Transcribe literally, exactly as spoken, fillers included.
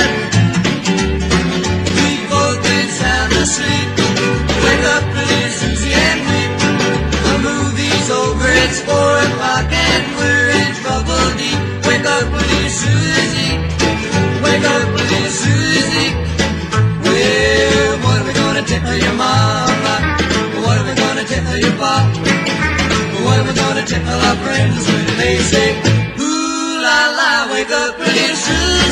bed. We've both been sound asleep. Wake up, pretty Susie, and weep. The movie's over, it's four o'clock, and we're in trouble deep. Wake up, pretty Susie. Wake up, pretty Susie. Well, what are we gonna tell your mama? What are we gonna tell your pop? What are we gonna tell our friends when they say, ooh la la, wake up, pretty Susie?